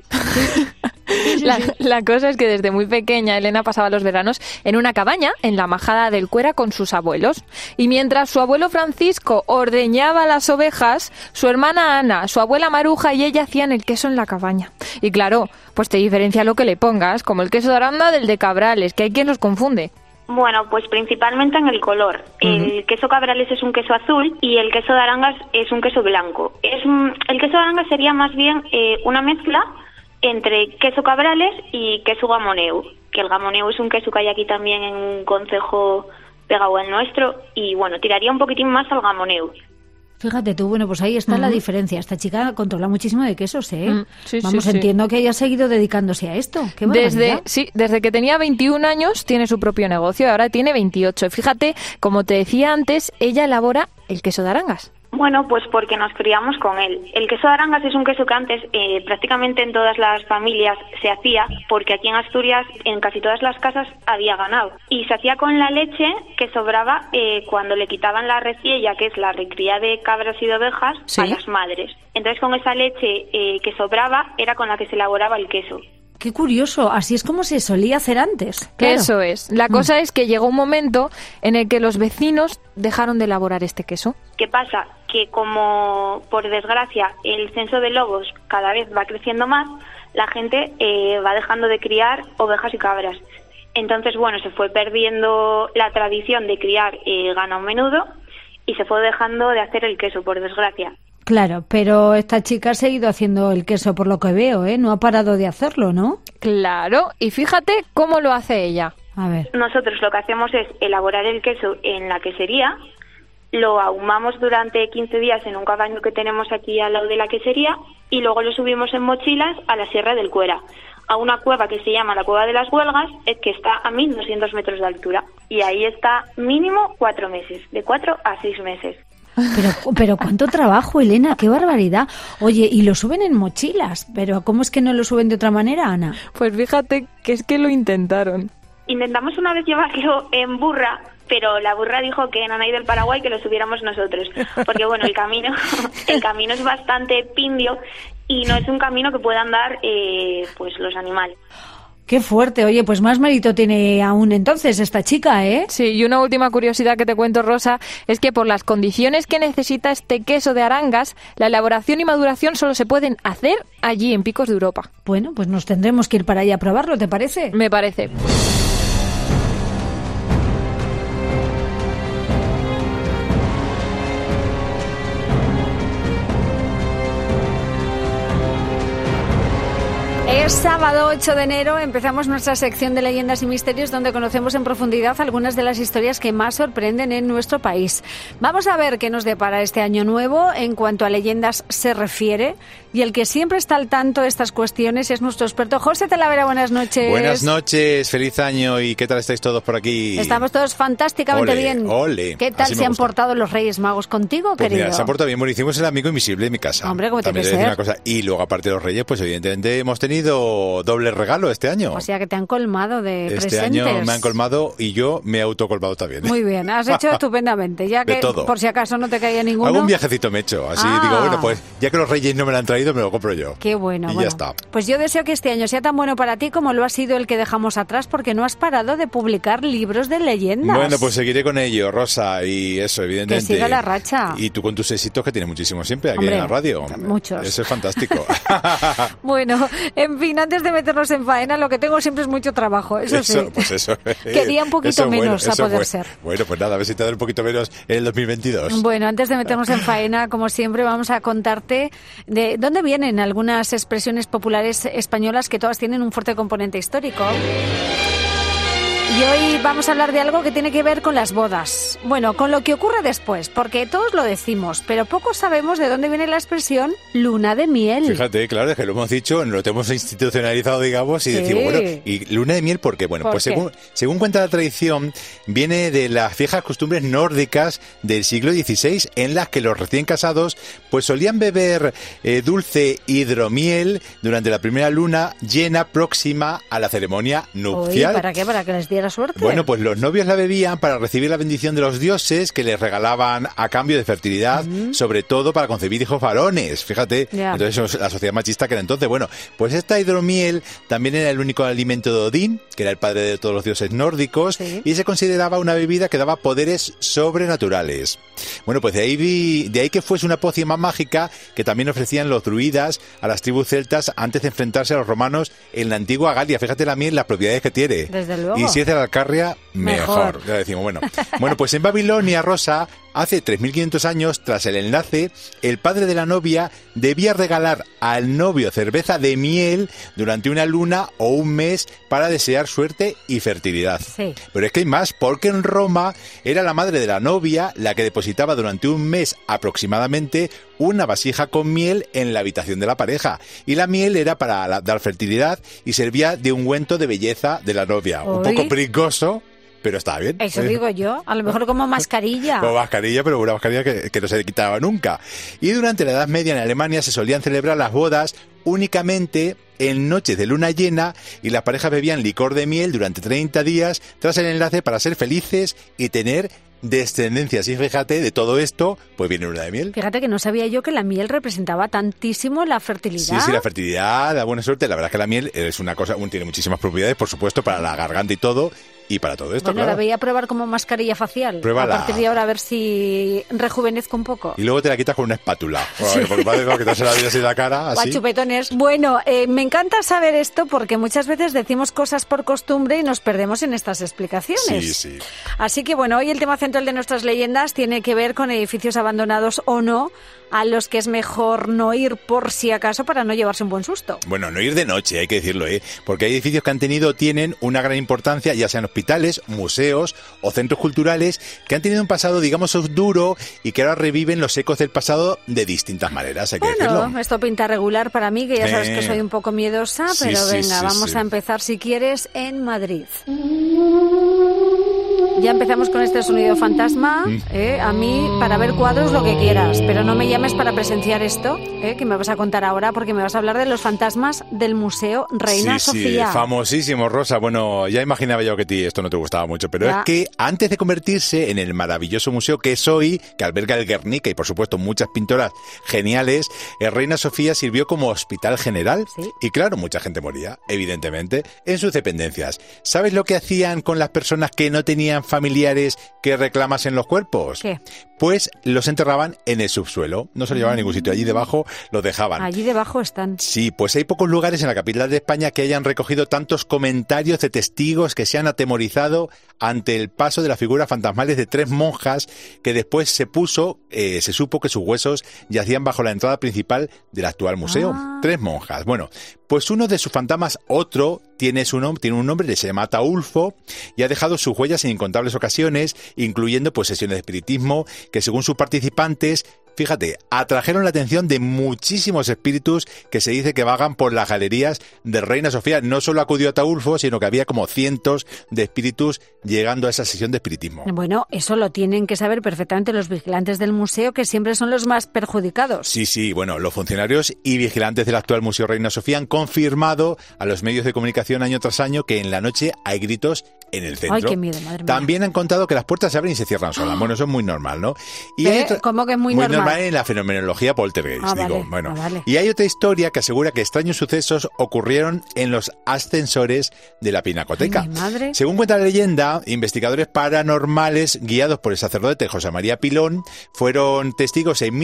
La cosa es que desde muy pequeña Elena pasaba los veranos en una cabaña en la Majada del Cuera con sus abuelos. Y mientras su abuelo Francisco ordeñaba las ovejas, su hermana Ana, su abuela Maruja y ella hacían el queso en la cabaña. Y claro, pues te diferencia lo que le pongas, como el queso de Aranda del de Cabrales, que hay quien los confunde. Bueno, pues principalmente en el color. El queso Cabrales es un queso azul y el queso de Arangas es un queso blanco. El queso de Arangas sería más bien una mezcla entre queso Cabrales y queso Gamoneu, que el Gamoneu es un queso que hay aquí también en un concejo pegado al nuestro, y bueno, tiraría un poquitín más al Gamoneu. Fíjate tú, bueno, pues ahí está la diferencia. Esta chica controla muchísimo de quesos, ¿eh? Sí, Vamos, sí, entiendo que ella ha seguido dedicándose a esto. ¿Qué desde que tenía 21 años tiene su propio negocio y ahora tiene 28. Fíjate, como te decía antes, ella elabora el queso de Arangas. Bueno, pues porque nos criamos con él. El queso de Arangas es un queso que antes prácticamente en todas las familias se hacía, porque aquí en Asturias en casi todas las casas había ganado. Y se hacía con la leche que sobraba cuando le quitaban la reciella, que es la recría de cabras y de ovejas, a las madres. Entonces con esa leche que sobraba era con la que se elaboraba el queso. Qué curioso, así es como se solía hacer antes. Claro. Eso es. La cosa es que llegó un momento en el que los vecinos dejaron de elaborar este queso. ¿Qué pasa? Que como, por desgracia, el censo de lobos cada vez va creciendo más, la gente va dejando de criar ovejas y cabras. Entonces, bueno, se fue perdiendo la tradición de criar ganado menudo y se fue dejando de hacer el queso, por desgracia. Claro, pero esta chica ha seguido haciendo el queso por lo que veo, ¿eh? No ha parado de hacerlo, ¿no? Claro, y fíjate cómo lo hace ella. A ver. Nosotros lo que hacemos es elaborar el queso en la quesería, lo ahumamos durante 15 días en un cabaño que tenemos aquí al lado de la quesería y luego lo subimos en mochilas a la Sierra del Cuera, a una cueva que se llama la Cueva de las Huelgas, que está a 1.200 metros de altura. Y ahí está mínimo 4 meses, de 4 a 6 meses. Pero cuánto trabajo, Elena, qué barbaridad. Oye, y lo suben en mochilas, pero ¿cómo es que no lo suben de otra manera, Ana? Pues fíjate que es que lo intentaron. Intentamos una vez llevarlo en burra, pero la burra dijo que en Nanay del Paraguay que lo subiéramos nosotros, porque bueno, el camino es bastante pindio y no es un camino que puedan dar pues los animales. Qué fuerte. Oye, pues más mérito tiene aún entonces esta chica, ¿eh? Sí, y una última curiosidad que te cuento, Rosa, es que por las condiciones que necesita este queso de Arangas, la elaboración y maduración solo se pueden hacer allí, en Picos de Europa. Bueno, pues nos tendremos que ir para allá a probarlo, ¿te parece? Me parece. Es sábado 8 de enero, empezamos nuestra sección de leyendas y misterios donde conocemos en profundidad algunas de las historias que más sorprenden en nuestro país. Vamos a ver qué nos depara este año nuevo en cuanto a leyendas se refiere, y el que siempre está al tanto de estas cuestiones es nuestro experto José Talavera. Buenas noches. Buenas noches, feliz año, y ¿qué tal estáis todos por aquí? Estamos todos fantásticamente bien. Ole. ¿Qué tal se han portado los Reyes Magos contigo, pues querido? Mira, se han portado bien. Bueno, hicimos el amigo invisible de mi casa. Hombre, ¿cómo tiene que ser? Una cosa. Y luego, aparte de los Reyes, pues evidentemente hemos tenido doble regalo este año. O sea que te han colmado de presentes. Este año me han colmado y yo me he autocolmado también. Muy bien, has hecho estupendamente. Ya que por si acaso no te caía ninguno. Algún viajecito me he hecho. Así digo, bueno, pues ya que los Reyes no me lo han traído, me lo compro yo. Qué bueno. Y ya está. Pues yo deseo que este año sea tan bueno para ti como lo ha sido el que dejamos atrás, porque no has parado de publicar libros de leyendas. Bueno, pues seguiré con ello, Rosa, y eso, evidentemente. Que siga la racha. Y tú con tus éxitos, que tienes muchísimos siempre aquí, hombre, en la radio. Muchos. Eso es fantástico. Bueno, en fin, antes de meternos en faena, lo que tengo siempre es mucho trabajo, eso sí. Pues eso. Quería un poquito menos, a poder ser. Bueno, pues nada, a ver si te da un poquito menos en el 2022. Bueno, antes de meternos en faena, como siempre, vamos a contarte de dónde vienen algunas expresiones populares españolas que todas tienen un fuerte componente histórico. Y hoy vamos a hablar de algo que tiene que ver con las bodas. Bueno, con lo que ocurre después, porque todos lo decimos, pero pocos sabemos de dónde viene la expresión luna de miel. Fíjate, claro, es que lo hemos dicho, lo tenemos institucionalizado, digamos, y decimos, bueno, ¿y luna de miel por qué? Bueno, pues según cuenta la tradición, viene de las viejas costumbres nórdicas del siglo XVI, en las que los recién casados pues solían beber dulce hidromiel durante la primera luna llena próxima a la ceremonia nupcial. Uy, ¿para qué? ¿Para que les diera suerte? Bueno, pues los novios la bebían para recibir la bendición de los dioses, que les regalaban a cambio de fertilidad, sobre todo para concebir hijos varones. Fíjate, entonces eso es la sociedad machista que era entonces. Bueno, pues esta hidromiel también era el único alimento de Odín, que era el padre de todos los dioses nórdicos, y se consideraba una bebida que daba poderes sobrenaturales. Bueno, pues de ahí que fuese una pócima mágica que también ofrecían los druidas a las tribus celtas antes de enfrentarse a los romanos en la antigua Galia. Fíjate la miel, las propiedades que tiene. Desde luego. Y si es de la Alcarria, mejor. Ya decimos, bueno, pues en Babilonia, Rosa, hace 3.500 años, tras el enlace, el padre de la novia debía regalar al novio cerveza de miel durante una luna o un mes para desear suerte y fertilidad. Sí. Pero es que hay más, porque en Roma era la madre de la novia la que depositaba durante un mes aproximadamente una vasija con miel en la habitación de la pareja. Y la miel era para dar fertilidad y servía de ungüento de belleza de la novia. Uy. Un poco brincoso, pero está bien. Eso digo yo, a lo mejor como mascarilla. Como mascarilla, pero una mascarilla que no se quitaba nunca. Y durante la Edad Media en Alemania se solían celebrar las bodas únicamente en noches de luna llena, y las parejas bebían licor de miel durante 30 días tras el enlace para ser felices y tener descendencia. Y fíjate, de todo esto, pues viene luna de miel. Fíjate que no sabía yo que la miel representaba tantísimo la fertilidad. Sí, la fertilidad, la buena suerte. La verdad es que la miel es una cosa, tiene muchísimas propiedades, por supuesto, para la garganta y todo. Y para todo esto, bueno, claro. La voy a probar como mascarilla facial. Pruébala. A partir de ahora a ver si rejuvenezco un poco. Y luego te la quitas con una espátula. Sí. Porque parece quitarse la vida así la cara, así. O a chupetones. Bueno, me encanta saber esto porque muchas veces decimos cosas por costumbre y nos perdemos en estas explicaciones. Sí. Así que bueno, hoy el tema central de nuestras leyendas tiene que ver con edificios abandonados o no, a los que es mejor no ir por si acaso para no llevarse un buen susto. Bueno, no ir de noche, hay que decirlo, porque hay edificios que han tenido o tienen una gran importancia, ya sean hospitales, museos o centros culturales, que han tenido un pasado, digamos, duro y que ahora reviven los ecos del pasado de distintas maneras, hay que decirlo. Bueno, esto pinta regular para mí, que ya sabes que soy un poco miedosa, pero vamos a empezar, si quieres, en Madrid. Ya empezamos con este sonido fantasma. A mí, para ver cuadros, lo que quieras, pero no me llames para presenciar esto, que me vas a contar ahora, porque me vas a hablar de los fantasmas del Museo Reina Sofía. Sí, famosísimo, Rosa. Bueno, ya imaginaba yo que a ti esto no te gustaba mucho, pero es que antes de convertirse en el maravilloso museo que es hoy, que alberga el Guernica y, por supuesto, muchas pintoras geniales, el Reina Sofía sirvió como hospital general. ¿Sí? Y claro, mucha gente moría, evidentemente, en sus dependencias. ¿Sabes lo que hacían con las personas que no tenían familiares que reclamasen los cuerpos? ¿Qué? Pues los enterraban en el subsuelo. No se los llevaban a ningún sitio. Allí debajo los dejaban. Allí debajo están. Sí, pues hay pocos lugares en la capital de España que hayan recogido tantos comentarios de testigos que se han atemorizado ante el paso de las figuras fantasmales de 3 monjas que después se supo que sus huesos yacían bajo la entrada principal del actual museo. 3 monjas. Bueno, pues uno de sus fantasmas, otro, tiene un nombre, se llama Ataulfo, y ha dejado sus huellas en incontables ocasiones, incluyendo pues sesiones de espiritismo, que según sus participantes, fíjate, atrajeron la atención de muchísimos espíritus que se dice que vagan por las galerías de Reina Sofía. No solo acudió Ataulfo, sino que había como cientos de espíritus llegando a esa sesión de espiritismo. Bueno, eso lo tienen que saber perfectamente los vigilantes del museo, que siempre son los más perjudicados. Sí, bueno, los funcionarios y vigilantes del actual Museo Reina Sofía han confirmado a los medios de comunicación año tras año que en la noche hay gritos en el centro. Ay, qué miedo, madre mía. También han contado que las puertas se abren y se cierran solas. Bueno, eso es muy normal, ¿no? Y ¿cómo que es muy normal? En la fenomenología poltergeist, digo. Vale, bueno. Vale. Y hay otra historia que asegura que extraños sucesos ocurrieron en los ascensores de la Pinacoteca. Ay, mi madre. Según cuenta la leyenda, investigadores paranormales guiados por el sacerdote José María Pilón fueron testigos en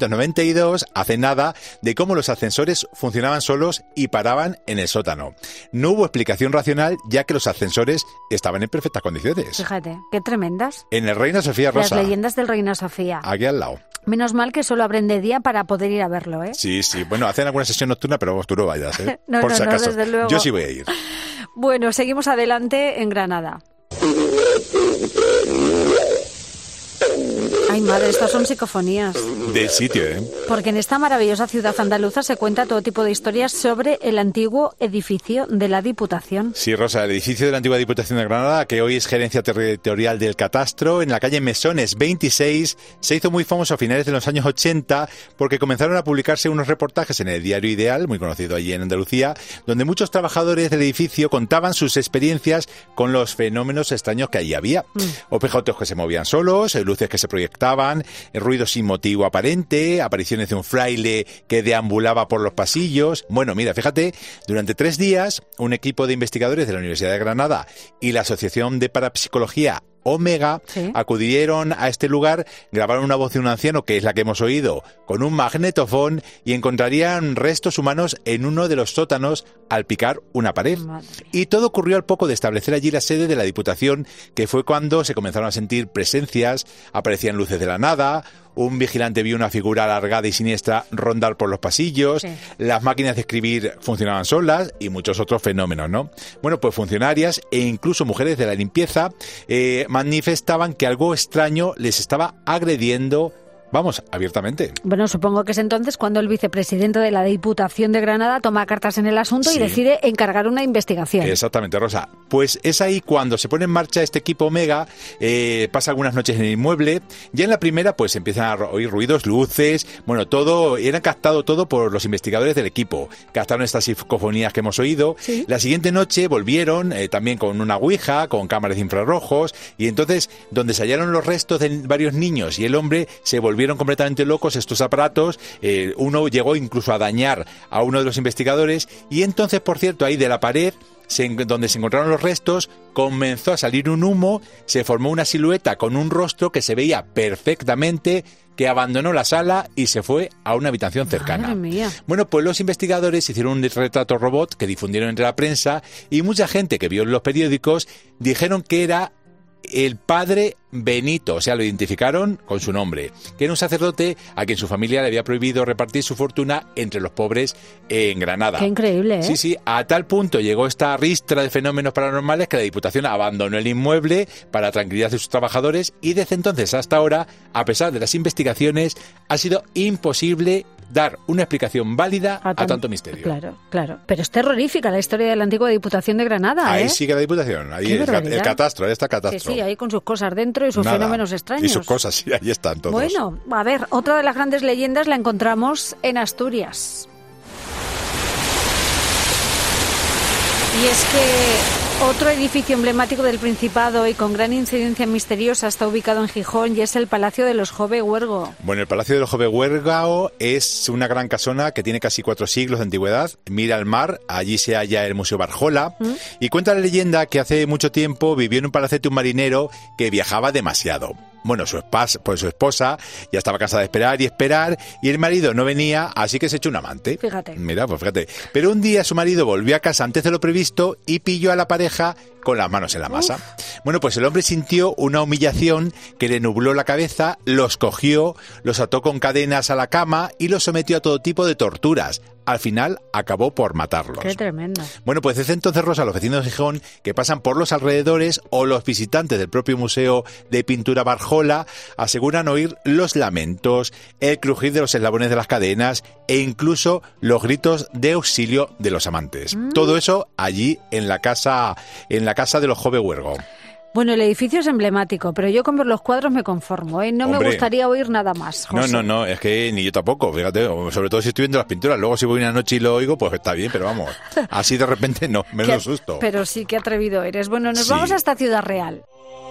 1992, hace nada, de cómo los ascensores funcionaban solos y paraban en el sótano. No hubo explicación racional, ya que los ascensores estaban en perfectas condiciones. Fíjate, qué tremendas. En el Reina Sofía, Rosa. Las leyendas del Reina Sofía. Aquí al lado. Menos mal que solo abren de día para poder ir a verlo, ¿eh? Sí. Bueno, hacen alguna sesión nocturna, pero vos tú no vayas, ¿eh? Por si acaso. Desde luego. Yo sí voy a ir. Bueno, seguimos adelante en Granada. Ay, madre, estas son psicofonías. Del sitio, ¿eh? Porque en esta maravillosa ciudad andaluza se cuenta todo tipo de historias sobre el antiguo edificio de la Diputación. Sí, Rosa, el edificio de la antigua Diputación de Granada, que hoy es Gerencia Territorial del Catastro, en la calle Mesones 26, se hizo muy famoso a finales de los años 80 porque comenzaron a publicarse unos reportajes en el diario Ideal, muy conocido allí en Andalucía, donde muchos trabajadores del edificio contaban sus experiencias con los fenómenos extraños que allí había. Objetos que se movían solos, luces que se proyectaban, ruidos sin motivo aparente, apariciones de un fraile que deambulaba por los pasillos. Bueno, mira, fíjate, durante 3 días, un equipo de investigadores de la Universidad de Granada y la Asociación de Parapsicología Omega acudieron a este lugar, grabaron una voz de un anciano, que es la que hemos oído, con un magnetofón, y encontrarían restos humanos en uno de los sótanos al picar una pared. Y todo ocurrió al poco de establecer allí la sede de la Diputación, que fue cuando se comenzaron a sentir presencias, aparecían luces de la nada, un vigilante vio una figura alargada y siniestra rondar por los pasillos, las máquinas de escribir funcionaban solas y muchos otros fenómenos, ¿no? Bueno, pues funcionarias e incluso mujeres de la limpieza manifestaban que algo extraño les estaba agrediendo, vamos, abiertamente. Bueno, supongo que es entonces cuando el vicepresidente de la Diputación de Granada toma cartas en el asunto y decide encargar una investigación. Exactamente, Rosa. Pues es ahí cuando se pone en marcha este equipo Omega, pasa algunas noches en el inmueble, ya en la primera pues empiezan a oír ruidos, luces, bueno, todo, era captado todo por los investigadores del equipo, captaron estas psicofonías que hemos oído. La siguiente noche volvieron también con una ouija, con cámaras de infrarrojos, y entonces donde se hallaron los restos de varios niños y el hombre, se volvieron completamente locos estos aparatos. Uno llegó incluso a dañar a uno de los investigadores, y entonces, por cierto, ahí de la pared donde se encontraron los restos, comenzó a salir un humo, se formó una silueta con un rostro que se veía perfectamente, que abandonó la sala y se fue a una habitación cercana. Madre mía. Bueno, pues los investigadores hicieron un retrato robot que difundieron entre la prensa, y mucha gente que vio en los periódicos dijeron que era el padre Benito, o sea, lo identificaron con su nombre, que era un sacerdote a quien su familia le había prohibido repartir su fortuna entre los pobres en Granada. Qué increíble, ¿eh? Sí, sí, a tal punto llegó esta ristra de fenómenos paranormales que la Diputación abandonó el inmueble para tranquilidad de sus trabajadores y desde entonces hasta ahora, a pesar de las investigaciones, ha sido imposible dar una explicación válida a tanto misterio. Claro, claro. Pero es terrorífica la historia de la antigua Diputación de Granada, ¿eh? Ahí sigue la Diputación, ahí el catastro, ahí está el catastro. Sí, ahí con sus cosas dentro y sus fenómenos extraños. Y sus cosas, sí, ahí están todos. Bueno, a ver, otra de las grandes leyendas la encontramos en Asturias. Y es que otro edificio emblemático del Principado y con gran incidencia misteriosa está ubicado en Gijón y es el Palacio de los Jove-Huergo. Bueno, el Palacio de los Jove-Huergo es una gran casona que tiene casi 4 siglos de antigüedad. Mira al mar, allí se halla el Museo Barjola. Y cuenta la leyenda que hace mucho tiempo vivió en un palacete un marinero que viajaba demasiado. Bueno, su esposa ya estaba cansada de esperar y el marido no venía, así que se echó un amante. Fíjate. Mira, pues fíjate. Pero un día su marido volvió a casa antes de lo previsto y pilló a la pareja con las manos en la masa. Bueno, pues el hombre sintió una humillación que le nubló la cabeza, los cogió, los ató con cadenas a la cama y los sometió a todo tipo de torturas. Al final acabó por matarlos. Qué tremendo. Bueno, pues desde entonces, Rosa, los vecinos de Gijón que pasan por los alrededores o los visitantes del propio Museo de Pintura Barjola aseguran oír los lamentos, el crujir de los eslabones de las cadenas e incluso los gritos de auxilio de los amantes. Todo eso allí en la casa de los Jove-Huergo. Bueno, el edificio es emblemático, pero yo con ver los cuadros me conformo, ¿eh? No me gustaría oír nada más, José. No, es que ni yo tampoco, fíjate, sobre todo si estoy viendo las pinturas. Luego si voy una noche y lo oigo, pues está bien, pero vamos, así de repente no, menos susto. Pero sí, qué atrevido eres. Bueno, nos vamos hasta Ciudad Real.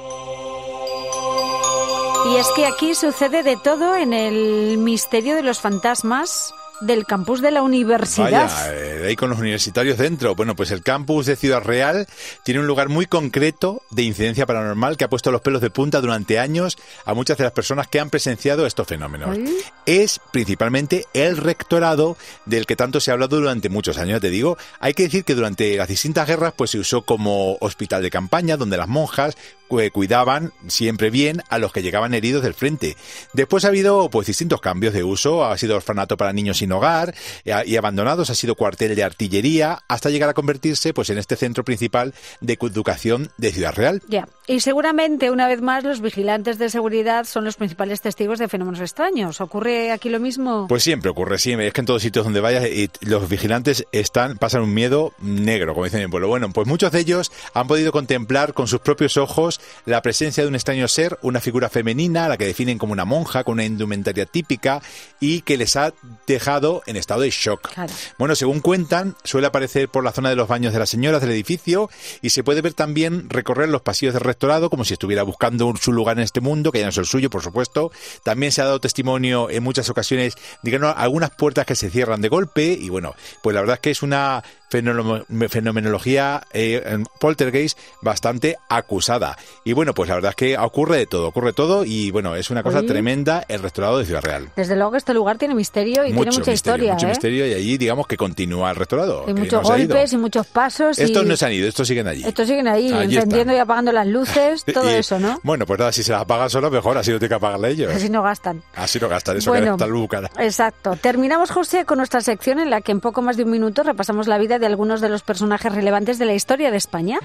Y es que aquí sucede de todo en el misterio de los fantasmas del campus de la universidad. Vaya, ahí con los universitarios dentro. Bueno, pues el campus de Ciudad Real tiene un lugar muy concreto de incidencia paranormal que ha puesto los pelos de punta durante años a muchas de las personas que han presenciado estos fenómenos. Es principalmente el rectorado del que tanto se ha hablado durante muchos años, te digo. Hay que decir que durante las distintas guerras pues se usó como hospital de campaña donde las monjas cuidaban siempre bien a los que llegaban heridos del frente. Después ha habido pues distintos cambios de uso. Ha sido orfanato para niños sin hogar y abandonados, ha sido cuartel de artillería, hasta llegar a convertirse pues en este centro principal de educación de Ciudad Real. Y seguramente una vez más los vigilantes de seguridad son los principales testigos de fenómenos extraños. ¿Ocurre aquí lo mismo? Pues siempre ocurre, siempre. Es que en todos sitios donde vayas los vigilantes pasan un miedo negro, como dicen en el pueblo. Bueno, pues muchos de ellos han podido contemplar con sus propios ojos la presencia de un extraño ser, una figura femenina, a la que definen como una monja, con una indumentaria típica y que les ha dejado en estado de shock. Claro. Bueno, según cuentan, suele aparecer por la zona de los baños de las señoras del edificio y se puede ver también recorrer los pasillos del rectorado como si estuviera buscando su lugar en este mundo, que ya no es el suyo, por supuesto. También se ha dado testimonio en muchas ocasiones, digamos, algunas puertas que se cierran de golpe y bueno, pues la verdad es que es una fenomenología poltergeist bastante acusada. Y bueno, pues la verdad es que ocurre todo y bueno, es una cosa tremenda el rectorado de Ciudad Real. Desde luego que este lugar tiene misterio y tiene mucha historia. Mucho misterio y allí digamos que continúa el rectorado. Y muchos golpes y muchos pasos. Estos no se han ido, estos siguen allí. Estos siguen ahí, encendiendo y apagando las luces, todo eso, ¿no? Bueno, pues nada, si se las apagan solo mejor, así no tiene que apagarle ellos. Así no gastan. Eso bueno, que está luz cara. Exacto. Terminamos, José, con nuestra sección en la que en poco más de un minuto repasamos la vida de algunos de los personajes relevantes de la historia de España.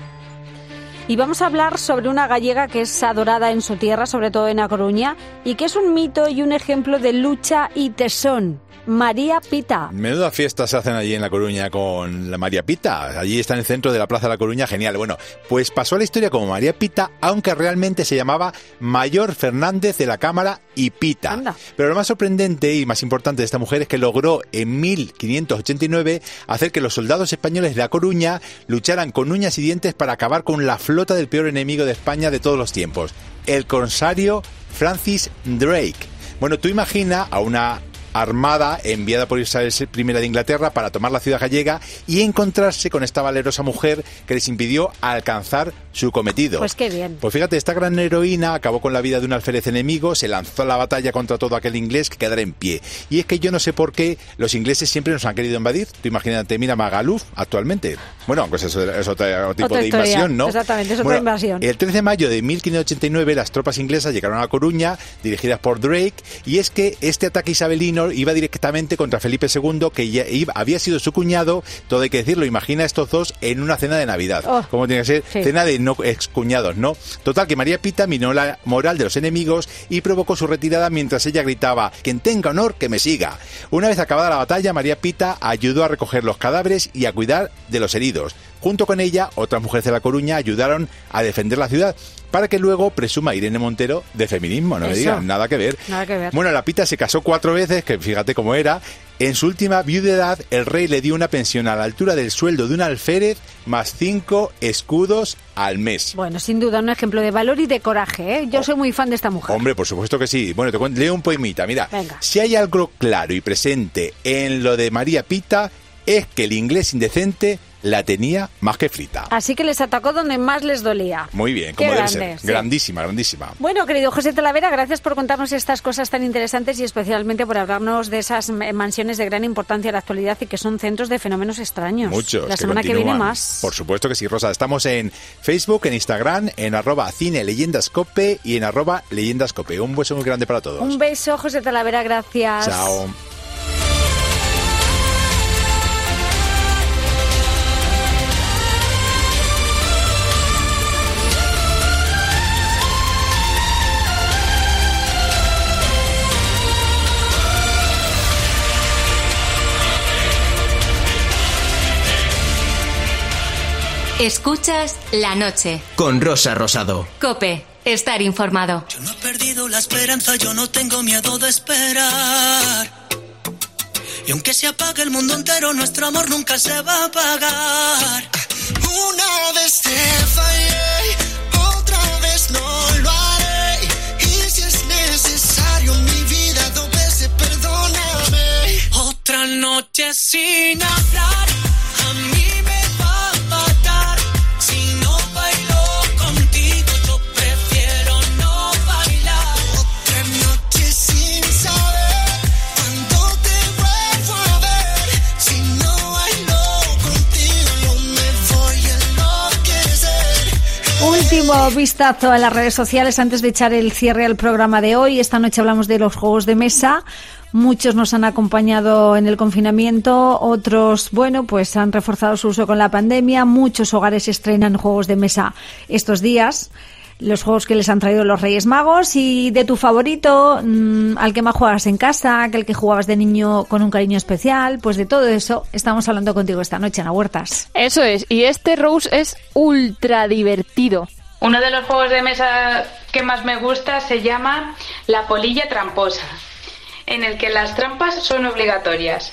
Y vamos a hablar sobre una gallega que es adorada en su tierra, sobre todo en A Coruña, y que es un mito y un ejemplo de lucha y tesón. María Pita. Menuda fiesta se hacen allí en La Coruña con la María Pita. Allí está en el centro de la Plaza de La Coruña, genial. Bueno, pues pasó a la historia como María Pita, aunque realmente se llamaba Mayor Fernández de la Cámara y Pita. Anda. Pero lo más sorprendente y más importante de esta mujer es que logró en 1589 hacer que los soldados españoles de La Coruña lucharan con uñas y dientes para acabar con la flota del peor enemigo de España de todos los tiempos, el corsario Francis Drake. Bueno, tú imagina a una armada enviada por Isabel I de Inglaterra para tomar la ciudad gallega y encontrarse con esta valerosa mujer que les impidió alcanzar su cometido. Pues qué bien. Pues fíjate, esta gran heroína acabó con la vida de un alférez enemigo, se lanzó a la batalla contra todo aquel inglés que quedara en pie. Y es que yo no sé por qué los ingleses siempre nos han querido invadir. Tú imagínate, mira Magaluf actualmente. Bueno, pues eso es otro tipo de invasión, ¿no? Exactamente, es otra invasión. El 13 de mayo de 1589 las tropas inglesas llegaron a La Coruña, dirigidas por Drake, y es que este ataque isabelino iba directamente contra Felipe II, que había sido su cuñado. Todo hay que decirlo, imagina estos dos en una cena de Navidad. ¿Cómo tiene que ser? Sí. Cena de no excuñados, ¿no? Total, que María Pita minó la moral de los enemigos y provocó su retirada mientras ella gritaba: quien tenga honor, que me siga. Una vez acabada la batalla, María Pita ayudó a recoger los cadáveres y a cuidar de los heridos. Junto con ella, otras mujeres de La Coruña ayudaron a defender la ciudad, para que luego presuma Irene Montero de feminismo, no me digan, nada que ver. Nada que ver. Bueno, la Pita se casó 4 veces, que fíjate cómo era. En su última viudedad, el rey le dio una pensión a la altura del sueldo de un alférez más 5 escudos al mes. Bueno, sin duda, un ejemplo de valor y de coraje, ¿eh? Yo soy muy fan de esta mujer. Hombre, por supuesto que sí. Bueno, leo un poemita. Mira, venga. Si hay algo claro y presente en lo de María Pita, es que el inglés indecente la tenía más que frita. Así que les atacó donde más les dolía. Muy bien, como debe ser. Sí. Grandísima, grandísima. Bueno, querido José Talavera, gracias por contarnos estas cosas tan interesantes y especialmente por hablarnos de esas mansiones de gran importancia en la actualidad y que son centros de fenómenos extraños. Muchos. La semana que viene más. Por supuesto que sí, Rosa. Estamos en Facebook, en Instagram, en @CineLeyendasCope y en @leyendascope. Un beso muy grande para todos. Un beso, José Talavera, gracias. Chao. Escuchas La Noche con Rosa Rosado. COPE, estar informado. Yo no he perdido la esperanza, yo no tengo miedo de esperar. Y aunque se apague el mundo entero, nuestro amor nunca se va a apagar. Una vez te fallé, otra vez no lo haré. Y si es necesario mi vida, 2 veces perdóname. Otra noche sin hablar, a mí último vistazo a las redes sociales antes de echar el cierre al programa de hoy. Esta noche hablamos de los juegos de mesa. Muchos nos han acompañado en el confinamiento, otros, bueno, pues han reforzado su uso con la pandemia. Muchos hogares estrenan juegos de mesa estos días. Los juegos que les han traído los Reyes Magos y de tu favorito, al que más juegas en casa, aquel que jugabas de niño con un cariño especial, pues de todo eso estamos hablando contigo esta noche, Ana Huertas. Eso es, y este Rose es ultra divertido. Uno de los juegos de mesa que más me gusta se llama La Polilla Tramposa, en el que las trampas son obligatorias.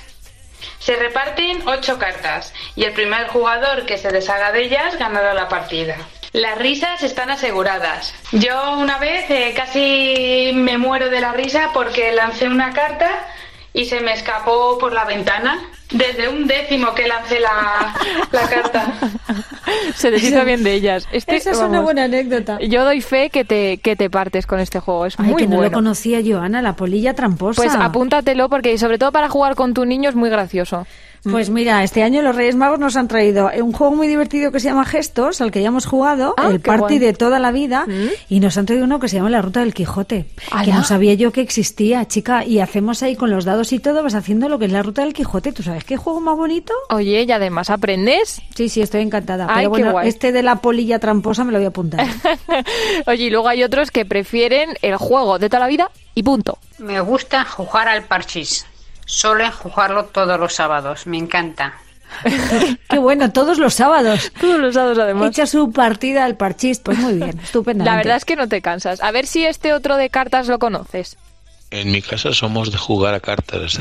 Se reparten 8 cartas y el primer jugador que se deshaga de ellas ganará la partida. Las risas están aseguradas. Yo una vez casi me muero de la risa porque lancé una carta y se me escapó por la ventana. Desde un décimo que lancé la carta. Se deshizo bien de ellas. Esa es una buena anécdota. Yo doy fe que te partes con este juego. Es muy que no bueno. lo conocía yo, Ana, La Polilla Tramposa. Pues apúntatelo porque sobre todo para jugar con tu niño es muy gracioso. Pues mira, este año los Reyes Magos nos han traído un juego muy divertido que se llama Gestos, al que ya hemos jugado, el party de toda la vida, y nos han traído uno que se llama La Ruta del Quijote, que no sabía yo que existía, chica, y hacemos ahí con los dados y todo, vas haciendo lo que es La Ruta del Quijote. ¿Tú sabes qué juego más bonito? Oye, y además aprendes. Sí, estoy encantada. Pero bueno, este de La Polilla Tramposa me lo voy a apuntar. Oye, y luego hay otros que prefieren el juego de toda la vida y punto. Me gusta jugar al parchís. Suelen jugarlo todos los sábados, me encanta. Qué bueno, todos los sábados. Todos los sábados además. Echa su partida al parchís, pues muy bien, estupendamente. La verdad es que no te cansas. A ver si este otro de cartas lo conoces. En mi casa somos de jugar a cartas,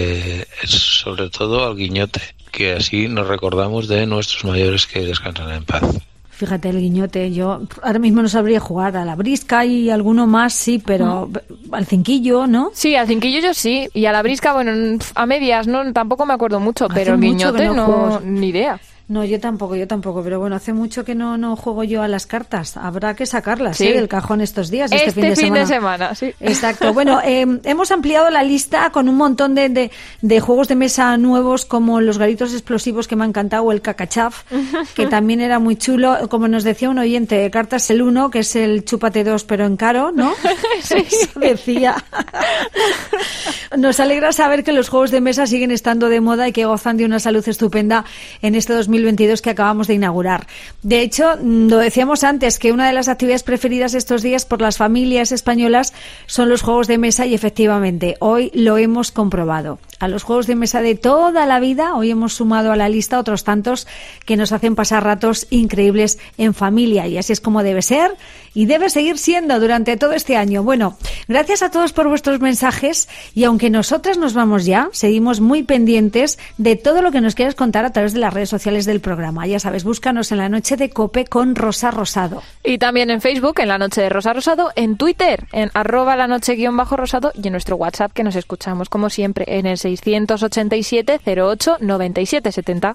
sobre todo al guiñote, que así nos recordamos de nuestros mayores que descansan en paz. Fíjate, el guiñote, yo ahora mismo no sabría jugar a la brisca y alguno más sí, pero al cinquillo, ¿no? Sí, al cinquillo yo sí, y a la brisca, bueno, a medias, no, tampoco me acuerdo mucho, pero el guiñote no, ni idea. No, yo tampoco, pero bueno, hace mucho que no juego yo a las cartas. Habrá que sacarlas del cajón estos días, este fin de semana. Sí. Exacto. Bueno, hemos ampliado la lista con un montón de juegos de mesa nuevos, como los garitos explosivos, que me ha encantado, o el cacachaf, que también era muy chulo. Como nos decía un oyente, cartas el 1, que es el chúpate 2, pero en caro, ¿no? Sí. Eso decía. Nos alegra saber que los juegos de mesa siguen estando de moda y que gozan de una salud estupenda en este 2022 que acabamos de inaugurar. De hecho, lo decíamos antes, que una de las actividades preferidas estos días por las familias españolas son los juegos de mesa, y efectivamente, hoy lo hemos comprobado. A los juegos de mesa de toda la vida, hoy hemos sumado a la lista otros tantos que nos hacen pasar ratos increíbles en familia, y así es como debe ser y debe seguir siendo durante todo este año. Bueno, gracias a todos por vuestros mensajes, y aunque nosotras nos vamos ya, seguimos muy pendientes de todo lo que nos quieras contar a través de las redes sociales del programa. Ya sabes, búscanos en La Noche de COPE con Rosa Rosado. Y también en Facebook, en La Noche de Rosa Rosado, en Twitter, en @lanoche_rosado, y en nuestro WhatsApp, que nos escuchamos como siempre en el 687 08 97 70.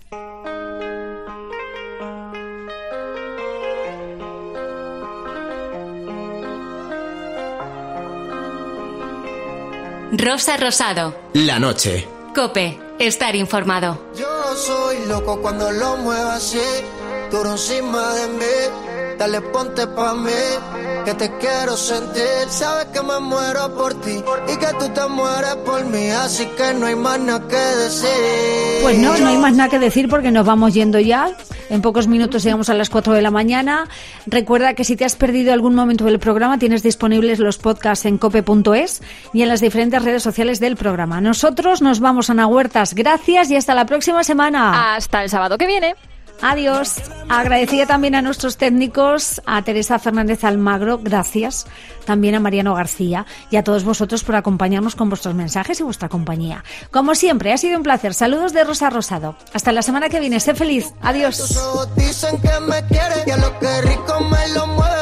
Rosa Rosado. La noche. COPE. Estar informado. Yo soy loco cuando lo muevo así, duro encima de mí. Dale, ponte pa' mí, que te quiero sentir. Sabes que me muero por ti y que tú te mueres por mí, así que no hay más nada que decir. Pues no hay más nada que decir, porque nos vamos yendo ya. En pocos minutos llegamos a las 4 de la mañana. Recuerda que si te has perdido algún momento del programa, tienes disponibles los podcasts en cope.es y en las diferentes redes sociales del programa. Nosotros nos vamos, Ana Huertas. Gracias y hasta la próxima semana. Hasta el sábado que viene. Adiós. Agradecida también a nuestros técnicos, a Teresa Fernández Almagro, gracias. También a Mariano García y a todos vosotros por acompañarnos con vuestros mensajes y vuestra compañía. Como siempre, ha sido un placer. Saludos de Rosa Rosado. Hasta la semana que viene. Sé feliz. Adiós. Tus ojos dicen que me quieres y a lo que rico me lo mueve.